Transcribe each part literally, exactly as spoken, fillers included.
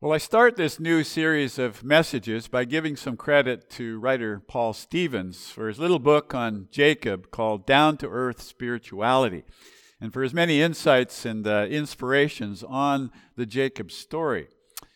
Well, I start this new series of messages by giving some credit to writer Paul Stevens for his little book on Jacob called Down to Earth Spirituality, and for his many insights and uh, inspirations on the Jacob story.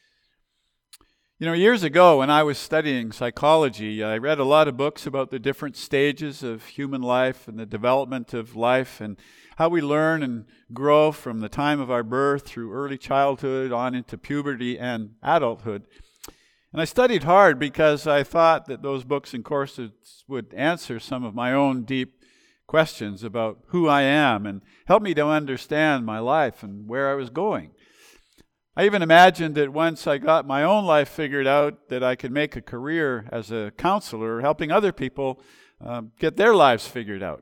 You know, years ago when I was studying psychology, I read a lot of books about the different stages of human life and the development of life and how we learn and grow from the time of our birth through early childhood on into puberty and adulthood. And I studied hard because I thought that those books and courses would answer some of my own deep questions about who I am and help me to understand my life and where I was going. I even imagined that once I got my own life figured out, that I could make a career as a counselor, helping other people um, get their lives figured out.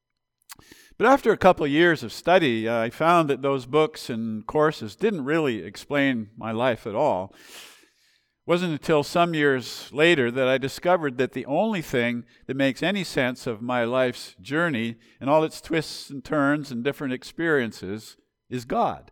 But after a couple of years of study, uh, I found that those books and courses didn't really explain my life at all. It wasn't until some years later that I discovered that the only thing that makes any sense of my life's journey and all its twists and turns and different experiences is God.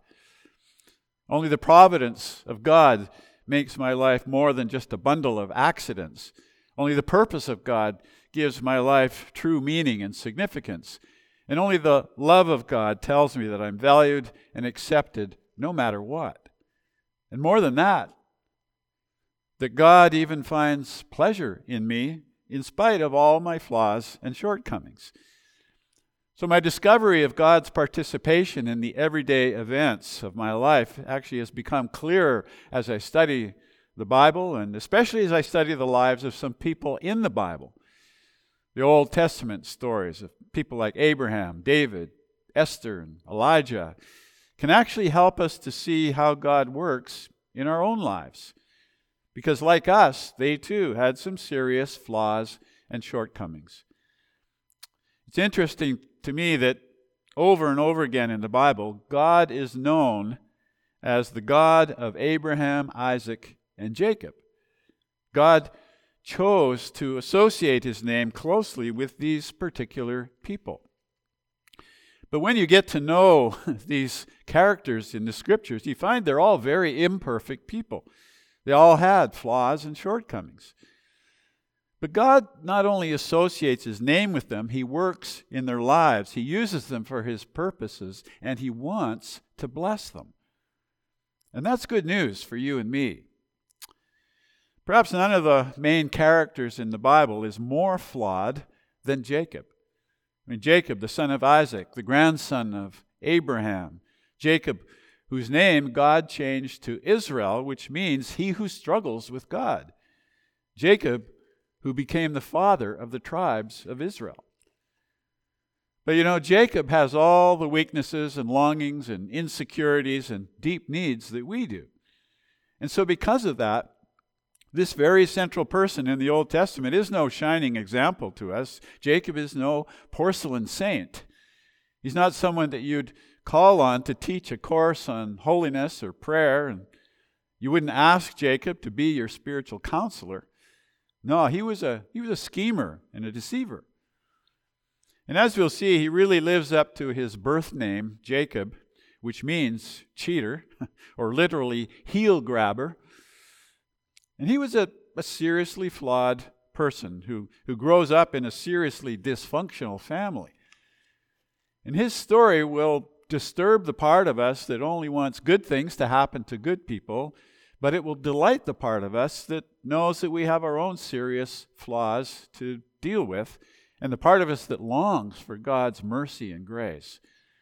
Only the providence of God makes my life more than just a bundle of accidents. Only the purpose of God gives my life true meaning and significance. And only the love of God tells me that I'm valued and accepted no matter what. And more than that, that God even finds pleasure in me in spite of all my flaws and shortcomings. So my discovery of God's participation in the everyday events of my life actually has become clearer as I study the Bible, and especially as I study the lives of some people in the Bible. The Old Testament stories of people like Abraham, David, Esther, and Elijah can actually help us to see how God works in our own lives. Because like us, they too had some serious flaws and shortcomings. It's interesting to me that over and over again in the Bible, God is known as the God of Abraham, Isaac, and Jacob. God chose to associate his name closely with these particular people. But when you get to know these characters in the scriptures, you find they're all very imperfect people. They all had flaws and shortcomings. But God not only associates his name with them, he works in their lives. He uses them for his purposes, and he wants to bless them. And that's good news for you and me. Perhaps none of the main characters in the Bible is more flawed than Jacob. I mean, Jacob, the son of Isaac, the grandson of Abraham. Jacob, whose name God changed to Israel, which means he who struggles with God. Jacob, who became the father of the tribes of Israel. But you know, Jacob has all the weaknesses and longings and insecurities and deep needs that we do. And so because of that, this very central person in the Old Testament is no shining example to us. Jacob is no porcelain saint. He's not someone that you'd call on to teach a course on holiness or prayer, and you wouldn't ask Jacob to be your spiritual counselor. No, he was a he was a schemer and a deceiver. And as we'll see, he really lives up to his birth name, Jacob, which means cheater, or literally heel grabber. And he was a, a seriously flawed person who, who grows up in a seriously dysfunctional family. And his story will disturb the part of us that only wants good things to happen to good people, but it will delight the part of us that knows that we have our own serious flaws to deal with, and the part of us that longs for God's mercy and grace.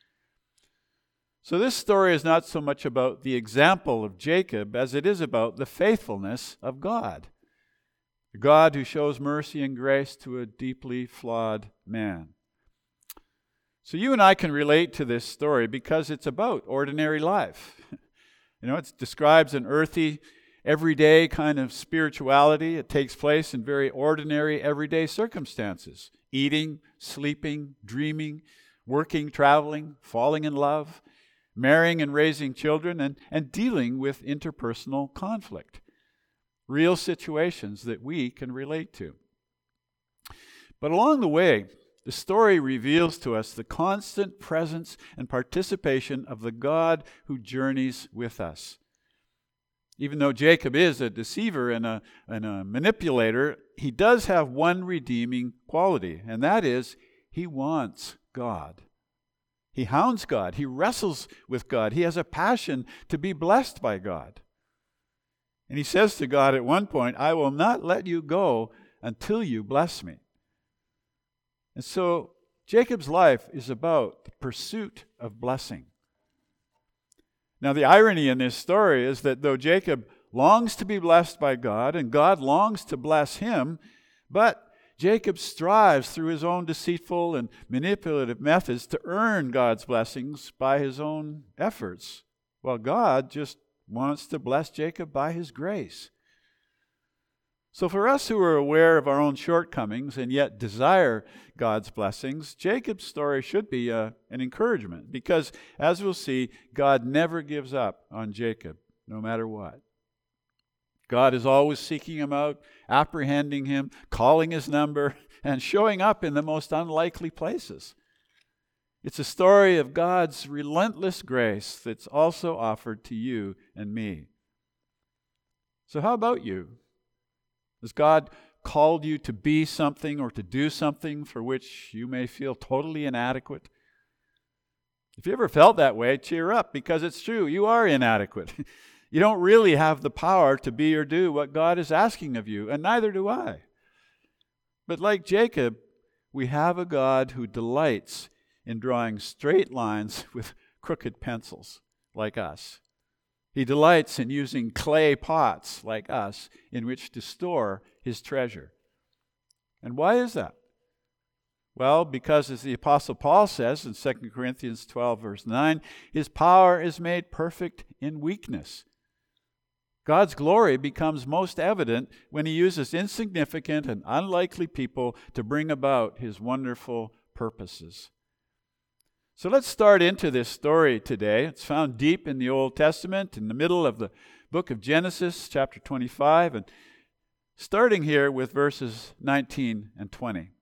So this story is not so much about the example of Jacob as it is about the faithfulness of God. The God who shows mercy and grace to a deeply flawed man. So you and I can relate to this story because it's about ordinary life. You know, it describes an earthy, everyday kind of spirituality. It takes place in very ordinary, everyday circumstances. Eating, sleeping, dreaming, working, traveling, falling in love, marrying and raising children, and, and dealing with interpersonal conflict. Real situations that we can relate to. But along the way, the story reveals to us the constant presence and participation of the God who journeys with us. Even though Jacob is a deceiver and a, and a manipulator, he does have one redeeming quality, and that is he wants God. He hounds God. He wrestles with God. He has a passion to be blessed by God. And he says to God at one point, I will not let you go until you bless me. And so Jacob's life is about the pursuit of blessing. Now, the irony in this story is that though Jacob longs to be blessed by God and God longs to bless him, but Jacob strives through his own deceitful and manipulative methods to earn God's blessings by his own efforts, while God just wants to bless Jacob by his grace. So for us who are aware of our own shortcomings and yet desire God's blessings, Jacob's story should be a, an encouragement because, as we'll see, God never gives up on Jacob, no matter what. God is always seeking him out, apprehending him, calling his number, and showing up in the most unlikely places. It's a story of God's relentless grace that's also offered to you and me. So how about you? Has God called you to be something or to do something for which you may feel totally inadequate? If you ever felt that way, cheer up, because it's true. You are inadequate. You don't really have the power to be or do what God is asking of you, and neither do I. But like Jacob, we have a God who delights in drawing straight lines with crooked pencils, like us. He delights in using clay pots, like us, in which to store his treasure. And why is that? Well, because as the Apostle Paul says in Second Corinthians twelve, verse nine, his power is made perfect in weakness. God's glory becomes most evident when he uses insignificant and unlikely people to bring about his wonderful purposes. So let's start into this story today. It's found deep in the Old Testament, in the middle of the book of Genesis, chapter twenty-five, and starting here with verses nineteen and twenty. It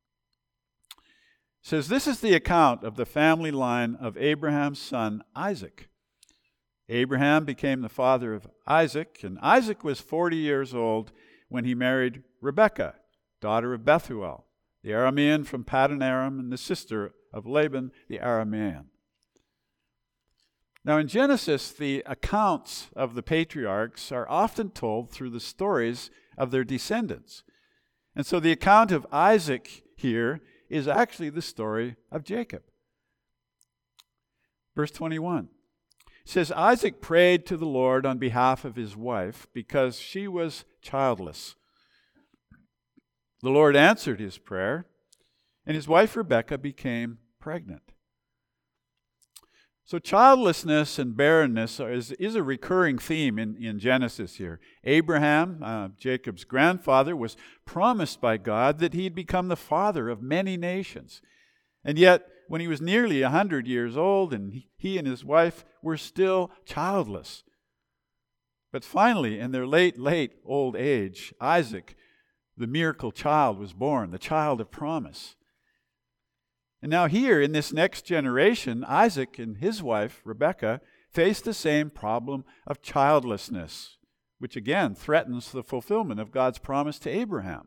says, this is the account of the family line of Abraham's son Isaac. Abraham became the father of Isaac, and Isaac was forty years old when he married Rebekah, daughter of Bethuel, the Aramean from Paddan Aram, and the sister of Laban the Aramean. Now in Genesis, the accounts of the patriarchs are often told through the stories of their descendants. And so the account of Isaac here is actually the story of Jacob. Verse twenty-one. It says, Isaac prayed to the Lord on behalf of his wife because she was childless. The Lord answered his prayer, and his wife Rebekah became pregnant. So childlessness and barrenness is, is a recurring theme in, in Genesis here. Abraham, uh, Jacob's grandfather, was promised by God that he'd become the father of many nations. And yet, when he was nearly one hundred years old, and he, he and his wife were still childless. But finally, in their late, late old age, Isaac, the miracle child, was born, the child of promise. And now here, in this next generation, Isaac and his wife, Rebekah, face the same problem of childlessness, which again threatens the fulfillment of God's promise to Abraham.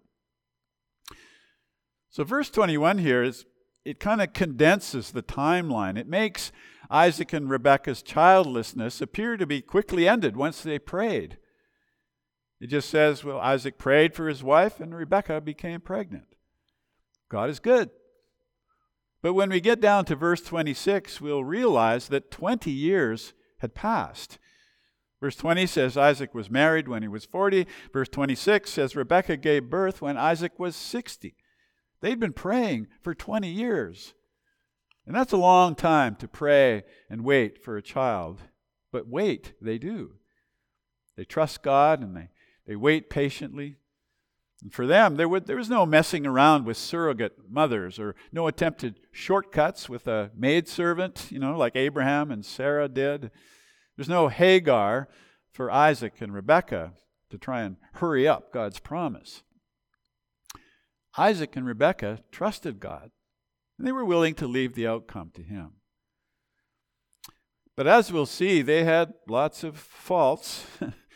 So verse twenty-one here is, it kind of condenses the timeline. It makes Isaac and Rebekah's childlessness appear to be quickly ended once they prayed. It just says, well, Isaac prayed for his wife and Rebekah became pregnant. God is good. But when we get down to verse twenty-six, we'll realize that twenty years had passed. Verse twenty says Isaac was married when he was forty. Verse twenty-six says Rebekah gave birth when Isaac was sixty. They'd been praying for twenty years. And that's a long time to pray and wait for a child. But wait, they do. They trust God and they, they wait patiently. And for them, there, would, there was no messing around with surrogate mothers or no attempted shortcuts with a maidservant, you know, like Abraham and Sarah did. There's no Hagar for Isaac and Rebekah to try and hurry up God's promise. Isaac and Rebekah trusted God, and they were willing to leave the outcome to him. But as we'll see, they had lots of faults.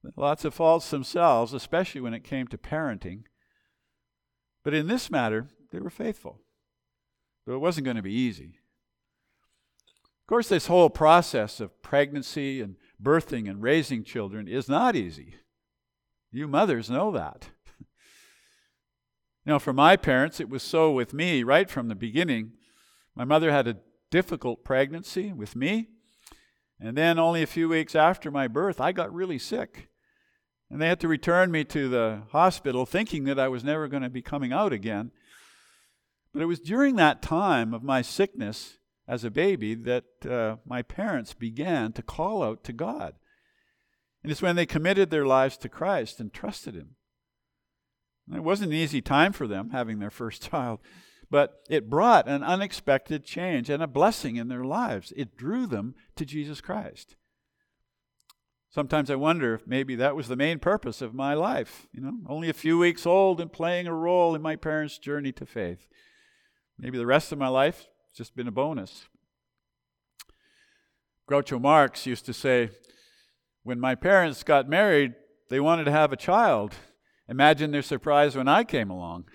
lots of faults themselves, especially when it came to parenting. But in this matter, they were faithful, though it wasn't going to be easy. Of course, this whole process of pregnancy and birthing and raising children is not easy. You mothers know that. You know, for my parents, it was so with me right from the beginning. My mother had a difficult pregnancy with me, and then only a few weeks after my birth, I got really sick. And they had to return me to the hospital thinking that I was never going to be coming out again. But it was during that time of my sickness as a baby that uh, my parents began to call out to God. And it's when they committed their lives to Christ and trusted Him. And it wasn't an easy time for them having their first child, but it brought an unexpected change and a blessing in their lives. It drew them to Jesus Christ. Sometimes I wonder if maybe that was the main purpose of my life. You know, only a few weeks old and playing a role in my parents' journey to faith. Maybe the rest of my life has just been a bonus. Groucho Marx used to say, when my parents got married, they wanted to have a child. Imagine their surprise when I came along.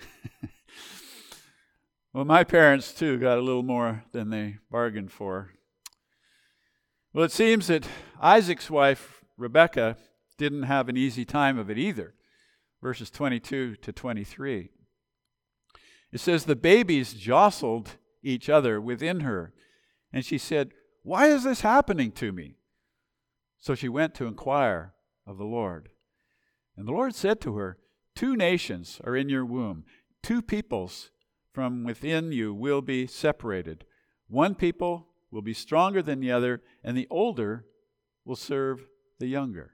Well, my parents, too, got a little more than they bargained for. Well, it seems that Isaac's wife, Rebekah, didn't have an easy time of it either. Verses twenty-two to twenty-three. It says, the babies jostled each other within her, and she said, why is this happening to me? So she went to inquire of the Lord. And the Lord said to her, two nations are in your womb, two peoples from within you will be separated. One people will be stronger than the other, and the older will serve the younger.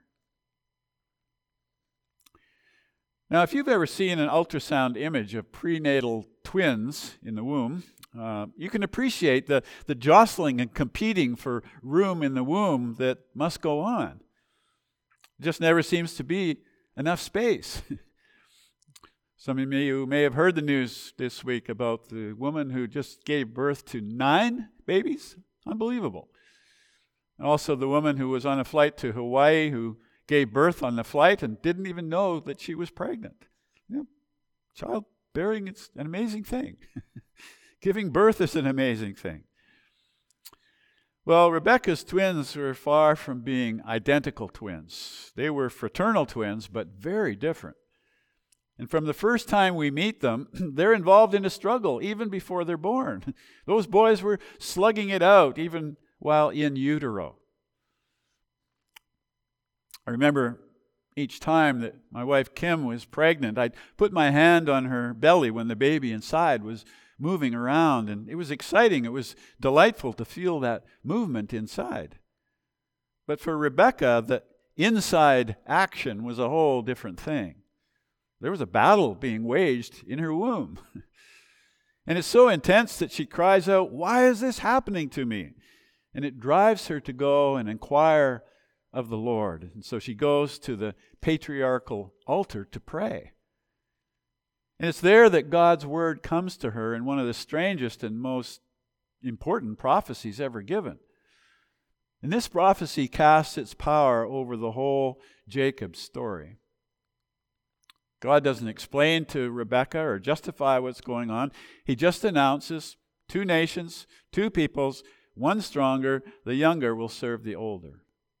Now, if you've ever seen an ultrasound image of prenatal twins in the womb, uh, you can appreciate the, the jostling and competing for room in the womb that must go on. It just never seems to be enough space. Some of you may have heard the news this week about the woman who just gave birth to nine babies. Unbelievable. Also, the woman who was on a flight to Hawaii who gave birth on the flight and didn't even know that she was pregnant. You know, childbearing, it's an amazing thing. Giving birth is an amazing thing. Well, Rebekah's twins were far from being identical twins. They were fraternal twins, but very different. And from the first time we meet them, they're involved in a struggle even before they're born. Those boys were slugging it out even while in utero. I remember each time that my wife Kim was pregnant, I'd put my hand on her belly when the baby inside was moving around, and it was exciting. It was delightful to feel that movement inside. But for Rebekah, the inside action was a whole different thing. There was a battle being waged in her womb. And it's so intense that she cries out, why is this happening to me? And it drives her to go and inquire of the Lord. And so she goes to the patriarchal altar to pray. And it's there that God's word comes to her in one of the strangest and most important prophecies ever given. And this prophecy casts its power over the whole Jacob story. God doesn't explain to Rebekah or justify what's going on. He just announces two nations, two peoples, one stronger, the younger will serve the older.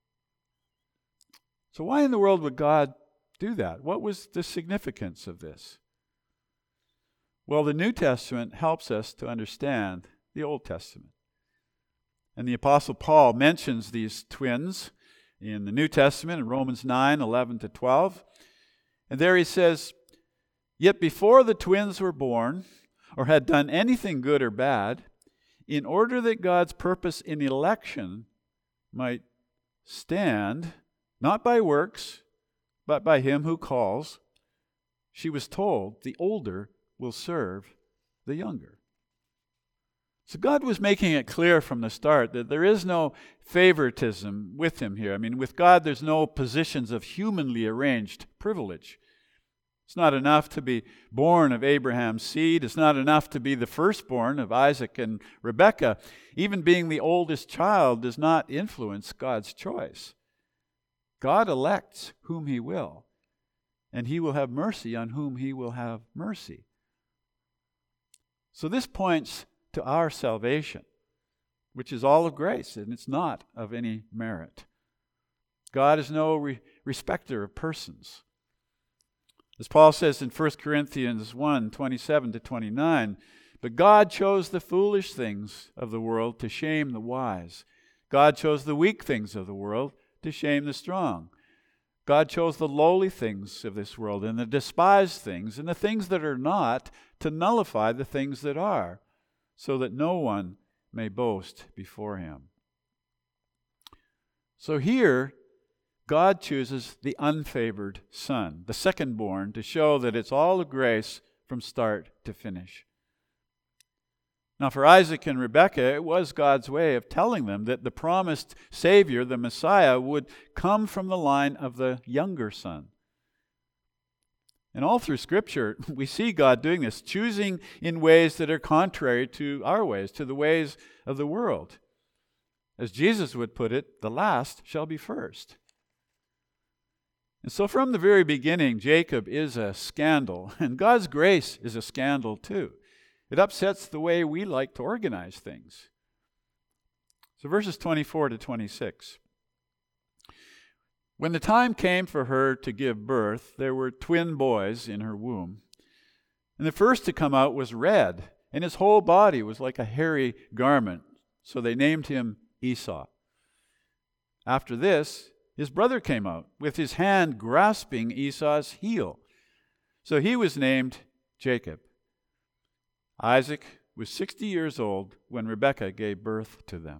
So why in the world would God do that? What was the significance of this? Well, the New Testament helps us to understand the Old Testament. And the Apostle Paul mentions these twins in the New Testament in Romans nine, eleven to twelve. And there he says, yet before the twins were born, or had done anything good or bad, in order that God's purpose in election might stand, not by works, but by him who calls, she was told, the older will serve the younger. So God was making it clear from the start that there is no favoritism with him here. I mean, with God, there's no positions of humanly arranged privilege. It's not enough to be born of Abraham's seed. It's not enough to be the firstborn of Isaac and Rebekah. Even being the oldest child does not influence God's choice. God elects whom he will, and he will have mercy on whom he will have mercy. So this points to our salvation, which is all of grace, and it's not of any merit. God is no re- respecter of persons. As Paul says in First Corinthians one, twenty-seven to twenty-nine, but God chose the foolish things of the world to shame the wise. God chose the weak things of the world to shame the strong. God chose the lowly things of this world and the despised things and the things that are not to nullify the things that are, so that no one may boast before him. So here, God chooses the unfavored son, the second-born, to show that it's all of grace from start to finish. Now, for Isaac and Rebekah, it was God's way of telling them that the promised Savior, the Messiah, would come from the line of the younger son. And all through Scripture, we see God doing this, choosing in ways that are contrary to our ways, to the ways of the world. As Jesus would put it, the last shall be first. And so from the very beginning, Jacob is a scandal, and God's grace is a scandal too. It upsets the way we like to organize things. So verses twenty-four to twenty-six. When the time came for her to give birth, there were twin boys in her womb. And the first to come out was red, and his whole body was like a hairy garment. So they named him Esau. After this, his brother came out, with his hand grasping Esau's heel. So he was named Jacob. Isaac was sixty years old when Rebekah gave birth to them.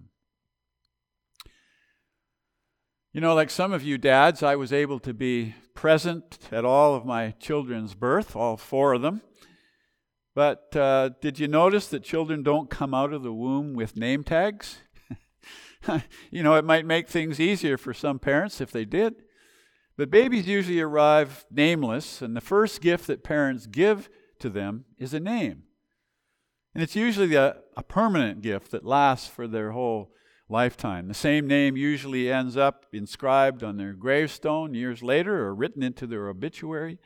You know, like some of you dads, I was able to be present at all of my children's birth, all four of them. But uh, did you notice that children don't come out of the womb with name tags? You know, it might make things easier for some parents if they did. But babies usually arrive nameless, and the first gift that parents give to them is a name. And it's usually a, a permanent gift that lasts for their whole lifetime. The same name usually ends up inscribed on their gravestone years later or written into their obituary.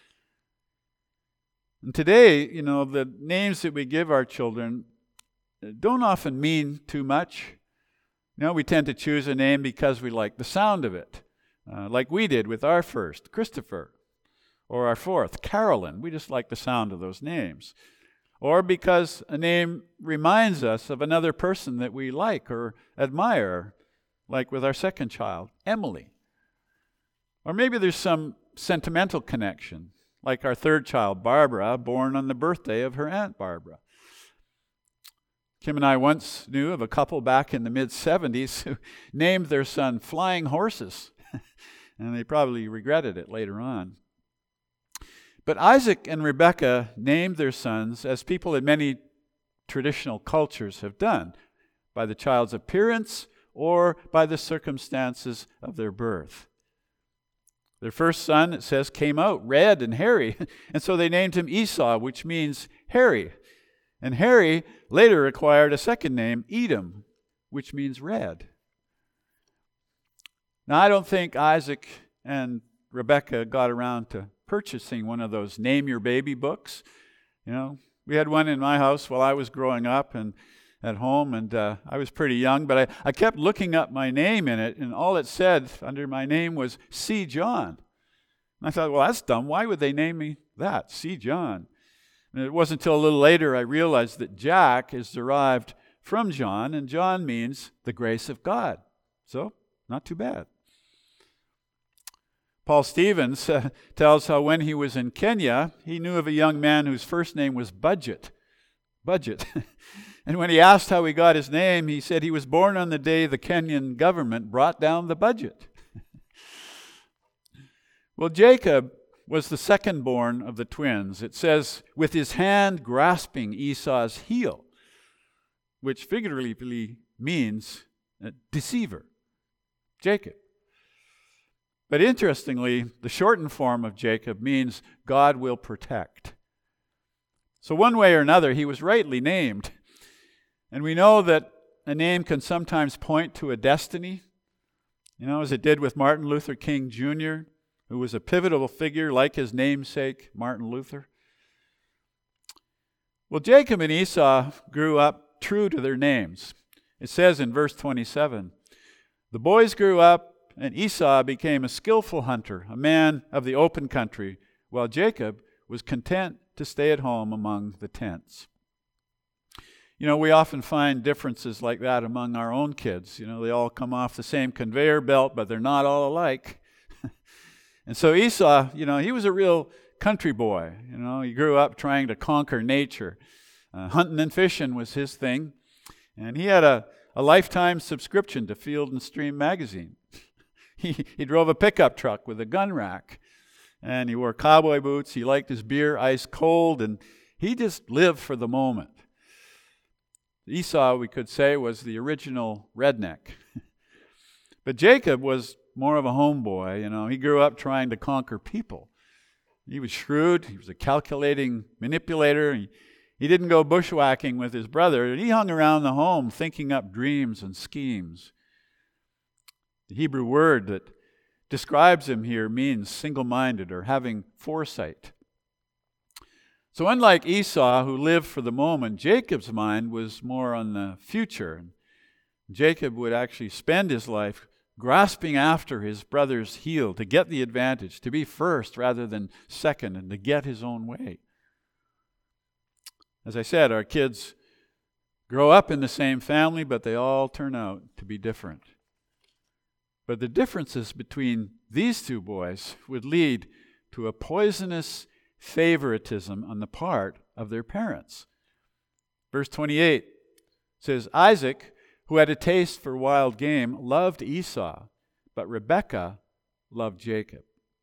And today, you know, the names that we give our children don't often mean too much. You know, we tend to choose a name because we like the sound of it, uh, like we did with our first, Christopher, or our fourth, Carolyn. We just like the sound of those names. Or because a name reminds us of another person that we like or admire, like with our second child, Emily. Or maybe there's some sentimental connection, like our third child, Barbara, born on the birthday of her Aunt Barbara. Kim and I once knew of a couple back in the mid-seventies who named their son Flying Horses, and they probably regretted it later on. But Isaac and Rebekah named their sons as people in many traditional cultures have done, by the child's appearance or by the circumstances of their birth. Their first son, it says, came out red and hairy, and so they named him Esau, which means hairy. And Harry later acquired a second name, Edom, which means red. Now, I don't think Isaac and Rebekah got around to purchasing one of those Name Your Baby books. You know, we had one in my house while I was growing up and at home, and uh, I was pretty young, but I, I kept looking up my name in it, and all it said under my name was C. John. And I thought, well, that's dumb. Why would they name me that, C. John? And it wasn't until a little later I realized that Jack is derived from John, and John means the grace of God. So, not too bad. Paul Stevens uh, tells how when he was in Kenya, he knew of a young man whose first name was Budget. Budget. And when he asked how he got his name, he said he was born on the day the Kenyan government brought down the budget. Well, Jacob was the second born of the twins. It says, with his hand grasping Esau's heel, which figuratively means uh, deceiver. Jacob. But interestingly, the shortened form of Jacob means God will protect. So one way or another, he was rightly named. And we know that a name can sometimes point to a destiny. you know, as it did with Martin Luther King Junior, who was a pivotal figure like his namesake, Martin Luther. Well, Jacob and Esau grew up true to their names. It says in verse twenty-seven, the boys grew up, and Esau became a skillful hunter, a man of the open country, while Jacob was content to stay at home among the tents. You know, we often find differences like that among our own kids. You know, they all come off the same conveyor belt, but they're not all alike. And so Esau, you know, he was a real country boy. You know, he grew up trying to conquer nature. Uh, hunting and fishing was his thing. And he had a, a lifetime subscription to Field and Stream magazine. he, he drove a pickup truck with a gun rack. And he wore cowboy boots. He liked his beer ice cold. And he just lived for the moment. Esau, we could say, was the original redneck. But Jacob was more of a homeboy. You know, he grew up trying to conquer people. He was shrewd. He was a calculating manipulator. He, he didn't go bushwhacking with his brother. He hung around the home thinking up dreams and schemes. The Hebrew word that describes him here means single-minded or having foresight. So unlike Esau, who lived for the moment, Jacob's mind was more on the future. Jacob would actually spend his life grasping after his brother's heel to get the advantage, to be first rather than second, and to get his own way. As I said, our kids grow up in the same family, but they all turn out to be different. But the differences between these two boys would lead to a poisonous favoritism on the part of their parents. Verse twenty-eight says, Isaac, who had a taste for wild game, loved Esau, but Rebekah loved Jacob.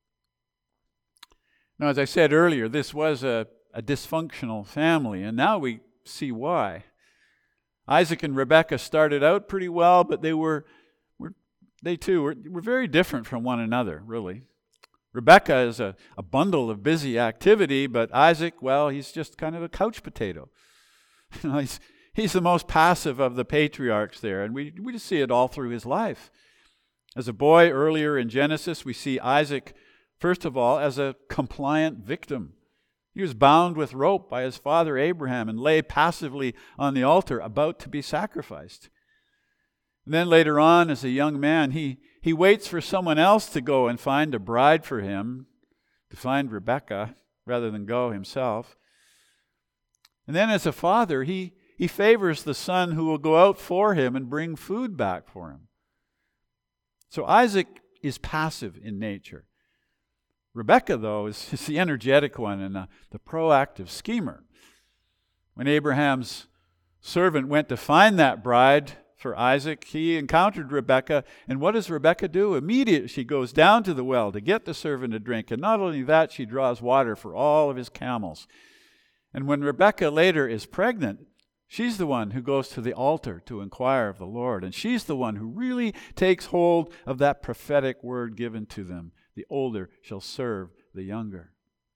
Now, as I said earlier, this was a, a dysfunctional family, and now we see why. Isaac and Rebekah started out pretty well, but they were, were they too were, were very different from one another, really. Rebekah is a, a bundle of busy activity, but Isaac, well, he's just kind of a couch potato. You know, he's, he's the most passive of the patriarchs there, and we, we just see it all through his life. As a boy, earlier in Genesis, we see Isaac, first of all, as a compliant victim. He was bound with rope by his father Abraham and lay passively on the altar about to be sacrificed. And then later on, as a young man, he, he waits for someone else to go and find a bride for him, to find Rebekah, rather than go himself. And then as a father, he, he favors the son who will go out for him and bring food back for him. So Isaac is passive in nature. Rebekah, though, is, is the energetic one and the, the proactive schemer. When Abraham's servant went to find that bride for Isaac, he encountered Rebekah, and what does Rebekah do? Immediately she goes down to the well to get the servant a drink, and not only that, she draws water for all of his camels. And when Rebekah later is pregnant, she's the one who goes to the altar to inquire of the Lord, and she's the one who really takes hold of that prophetic word given to them. The older shall serve the younger.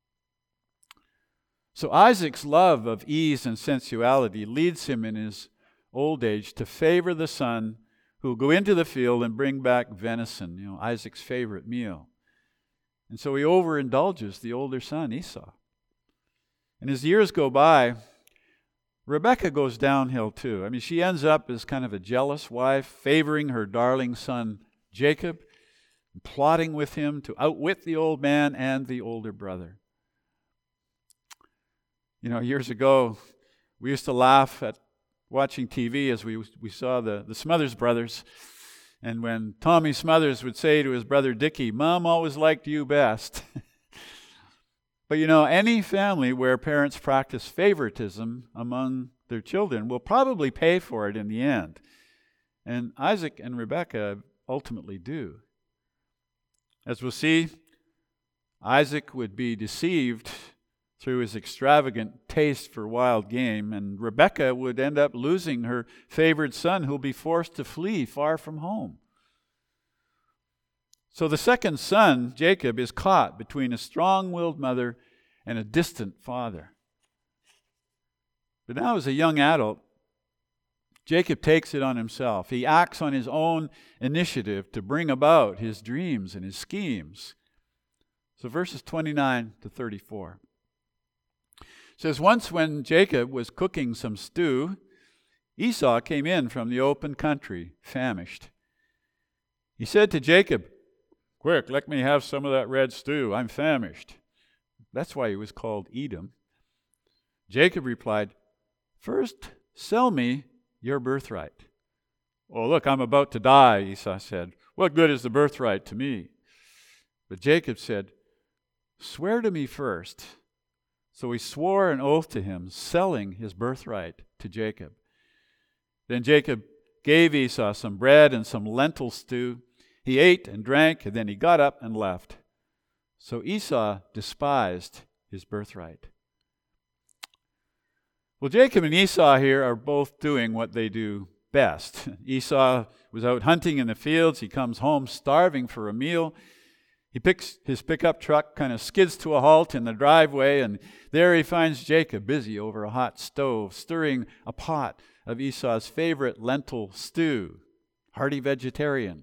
So Isaac's love of ease and sensuality leads him in his old age to favor the son who will go into the field and bring back venison, you know, Isaac's favorite meal. And so he overindulges the older son, Esau. And as years go by, Rebekah goes downhill too. I mean, she ends up as kind of a jealous wife, favoring her darling son, Jacob, plotting with him to outwit the old man and the older brother. You know, years ago, we used to laugh at watching T V as we we saw the, the Smothers Brothers. And when Tommy Smothers would say to his brother Dickie, Mom always liked you best. But you know, any family where parents practice favoritism among their children will probably pay for it in the end. And Isaac and Rebekah ultimately do. As we'll see, Isaac would be deceived through his extravagant taste for wild game, and Rebekah would end up losing her favored son, who'll be forced to flee far from home. So the second son, Jacob, is caught between a strong-willed mother and a distant father. But now as a young adult, Jacob takes it on himself. He acts on his own initiative to bring about his dreams and his schemes. So verses twenty-nine to thirty-four. It says, once when Jacob was cooking some stew, Esau came in from the open country, famished. He said to Jacob, quick, let me have some of that red stew. I'm famished. That's why he was called Edom. Jacob replied, first sell me your birthright. Oh, look, I'm about to die, Esau said. What good is the birthright to me? But Jacob said, swear to me first. So he swore an oath to him, selling his birthright to Jacob. Then Jacob gave Esau some bread and some lentil stew. He ate and drank, and then he got up and left. So Esau despised his birthright. Well, Jacob and Esau here are both doing what they do best. Esau was out hunting in the fields. He comes home starving for a meal. He picks his pickup truck, kind of skids to a halt in the driveway, and there he finds Jacob busy over a hot stove, stirring a pot of Esau's favorite lentil stew, hearty vegetarian.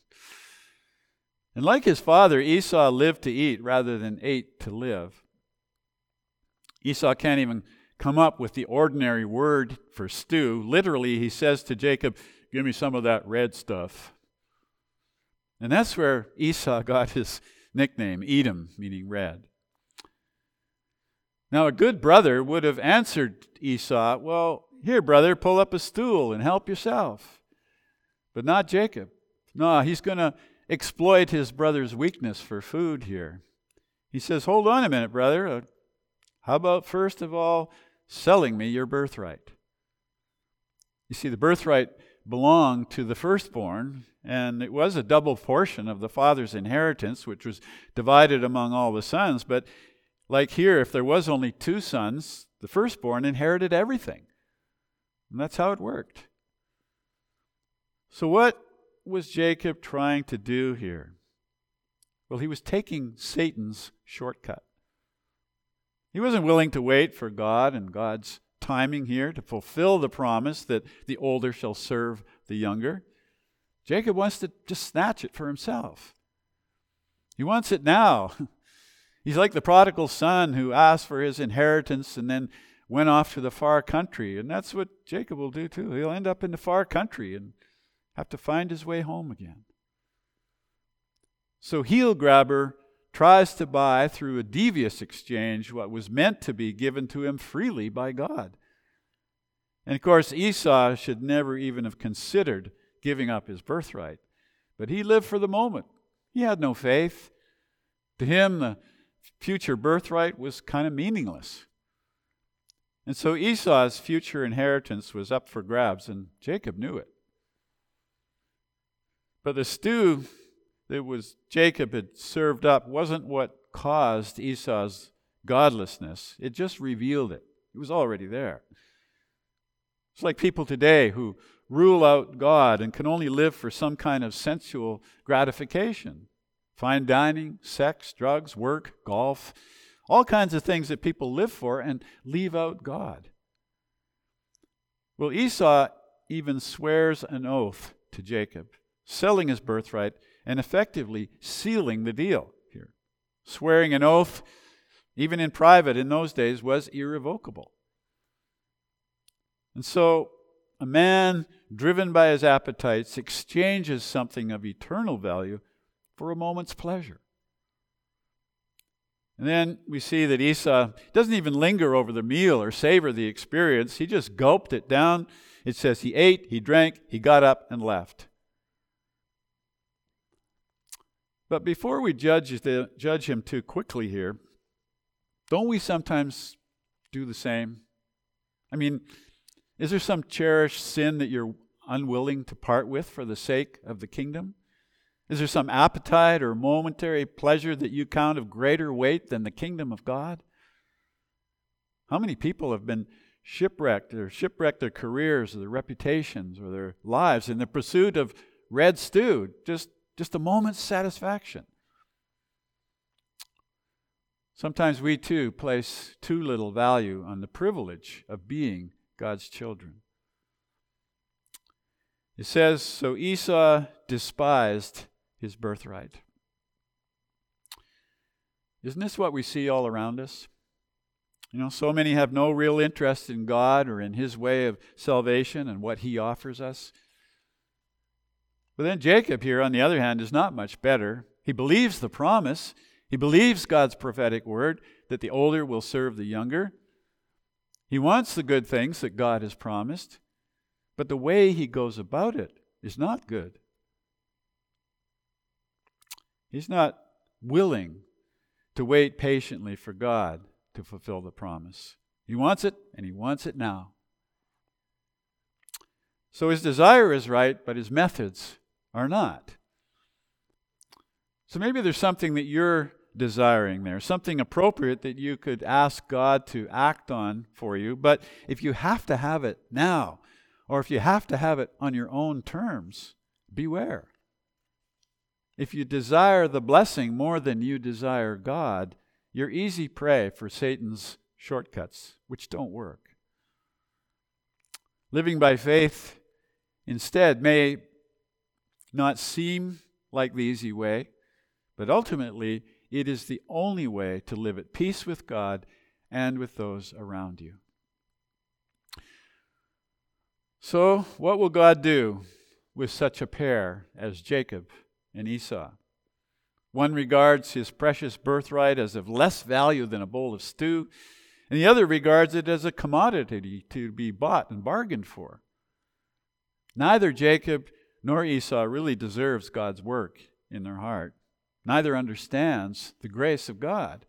And like his father, Esau lived to eat rather than ate to live. Esau can't even come up with the ordinary word for stew. Literally, he says to Jacob, give me some of that red stuff. And that's where Esau got his nickname, Edom, meaning red. Now, a good brother would have answered Esau, well, here, brother, pull up a stool and help yourself. But not Jacob. No, he's going to exploit his brother's weakness for food here. He says, hold on a minute, brother. Uh, how about first of all selling me your birthright? You see, the birthright belonged to the firstborn, and it was a double portion of the father's inheritance, which was divided among all the sons. But like here, if there was only two sons, the firstborn inherited everything. And that's how it worked. So what was Jacob trying to do here? Well, he was taking Satan's shortcut. He wasn't willing to wait for God and God's timing here to fulfill the promise that the older shall serve the younger. Jacob wants to just snatch it for himself. He wants it now. He's like the prodigal son who asked for his inheritance and then went off to the far country. And that's what Jacob will do too. He'll end up in the far country and have to find his way home again. So heel grabber tries to buy through a devious exchange what was meant to be given to him freely by God. And of course, Esau should never even have considered giving up his birthright. But he lived for the moment. He had no faith. To him, the future birthright was kind of meaningless. And so Esau's future inheritance was up for grabs, and Jacob knew it. But the stew that was Jacob had served up wasn't what caused Esau's godlessness. It just revealed it. It was already there. It's like people today who rule out God and can only live for some kind of sensual gratification. Fine dining, sex, drugs, work, golf, all kinds of things that people live for and leave out God. Well, Esau even swears an oath to Jacob, selling his birthright and effectively sealing the deal here. Swearing an oath, even in private in those days, was irrevocable. And so a man driven by his appetites exchanges something of eternal value for a moment's pleasure. And then we see that Esau doesn't even linger over the meal or savor the experience. He just gulped it down. It says he ate, he drank, he got up and left. But before we judge, the, judge him too quickly here, don't we sometimes do the same? I mean, is there some cherished sin that you're unwilling to part with for the sake of the kingdom? Is there some appetite or momentary pleasure that you count of greater weight than the kingdom of God? How many people have been shipwrecked or shipwrecked their careers or their reputations or their lives in the pursuit of red stew, just, just a moment's satisfaction? Sometimes we too place too little value on the privilege of being God's children. It says, so Esau despised his birthright. Isn't this what we see all around us? You know, so many have no real interest in God or in his way of salvation and what he offers us. But then Jacob here, on the other hand, is not much better. He believes the promise. He believes God's prophetic word that the older will serve the younger. He wants the good things that God has promised, but the way he goes about it is not good. He's not willing to wait patiently for God to fulfill the promise. He wants it, and he wants it now. So his desire is right, but his methods are not. So maybe there's something that you're desiring there, something appropriate that you could ask God to act on for you. But if you have to have it now, or if you have to have it on your own terms, beware. If you desire the blessing more than you desire God, you're easy prey for Satan's shortcuts, which don't work. Living by faith instead may not seem like the easy way, but ultimately it is the only way to live at peace with God and with those around you. So, what will God do with such a pair as Jacob and Esau? One regards his precious birthright as of less value than a bowl of stew, and the other regards it as a commodity to be bought and bargained for. Neither Jacob nor Esau really deserves God's work in their heart. Neither understands the grace of God.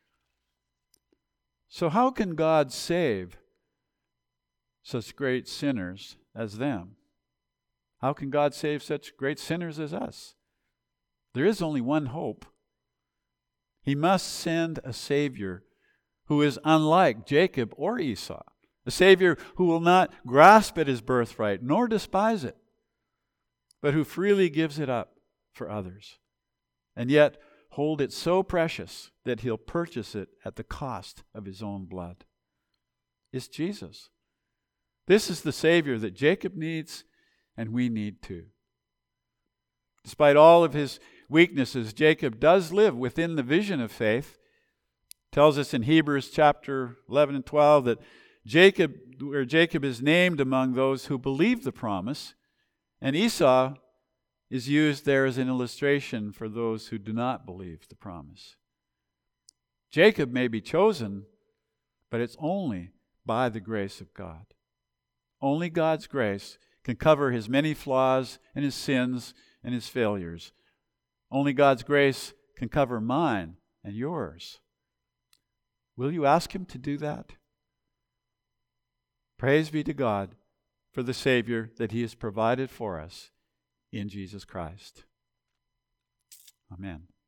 So how can God save such great sinners as them? How can God save such great sinners as us? There is only one hope. He must send a Savior who is unlike Jacob or Esau, a Savior who will not grasp at his birthright nor despise it, but who freely gives it up for others, and yet hold it so precious that he'll purchase it at the cost of his own blood. It's Jesus. This is the Savior that Jacob needs and we need too. Despite all of his weaknesses, Jacob does live within the vision of faith. It tells us in Hebrews chapter eleven and twelve that Jacob, where Jacob is named among those who believe the promise, and Esau is used there as an illustration for those who do not believe the promise. Jacob may be chosen, but it's only by the grace of God. Only God's grace can cover his many flaws and his sins and his failures. Only God's grace can cover mine and yours. Will you ask him to do that? Praise be to God for the Savior that he has provided for us in Jesus Christ. Amen.